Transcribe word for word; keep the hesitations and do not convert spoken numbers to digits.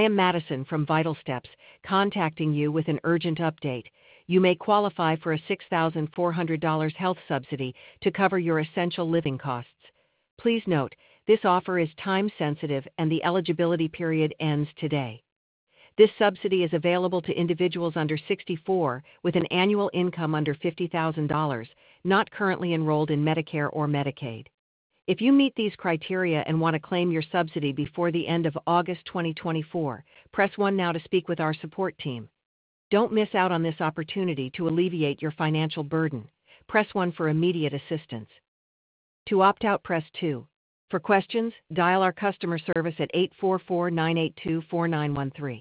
I am Madison from Vital Steps, contacting you with an urgent update. You may qualify for a six thousand four hundred dollars health subsidy to cover your essential living costs. Please note, this offer is time-sensitive and the eligibility period ends today. This subsidy is available to individuals under sixty-four with an annual income under fifty thousand dollars, not currently enrolled in Medicare or Medicaid. If you meet these criteria and want to claim your subsidy before the end of August twenty twenty-four, press one now to speak with our support team. Don't miss out on this opportunity to alleviate your financial burden. Press one for immediate assistance. To opt out, press two. For questions, dial our customer service at eight four four, nine eight two, four nine one three.